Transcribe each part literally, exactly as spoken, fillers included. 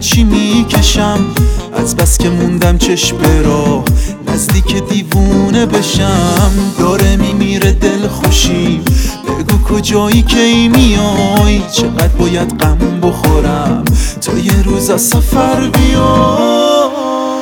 چی میکشم، از بس که موندم چشم را نزدیک دیوونه بشم. داره میمیره دل خوشیم، بگو کجایی کی میای، چقدر باید غم بخورم تا یه روز از سفر بیای.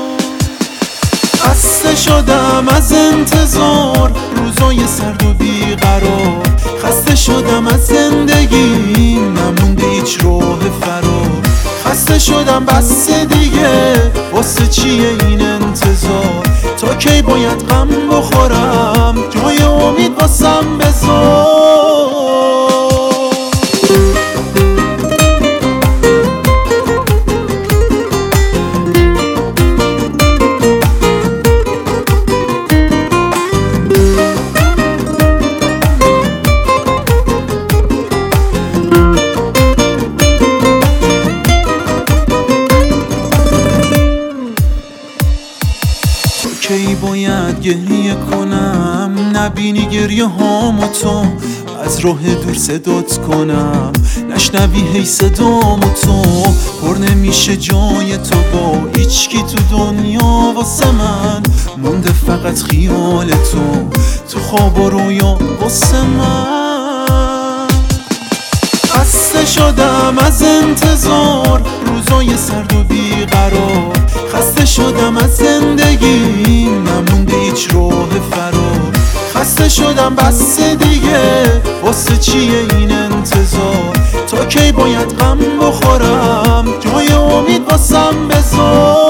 خسته شدم از انتظار روزای سرد و بیقرار، خسته شدم از زندگی نمونده هیچ راه فرار. خسته شدم بس دیگه، واسه چیه این انتظار، تا کی باید غم بخورم جای امید واسم بذار. کی باید گریه کنم نبینی گریه هامو، تو از راه دور صدات کنم نشنوی هی صدامو، تو پر نمیشه جای تو با هیچکی تو دنیا. واسه من مونده فقط خیال تو، تو خواب و رویا واسه من. خسته شدم از انتظار روزای سرد و بیقرار، خسته شدم از زندگی نمونده هیچ راه فرار. خسته شدم بس دیگه، واسه چیه این انتظار، تا کی باید غم بخورم جای امید واسم بذار.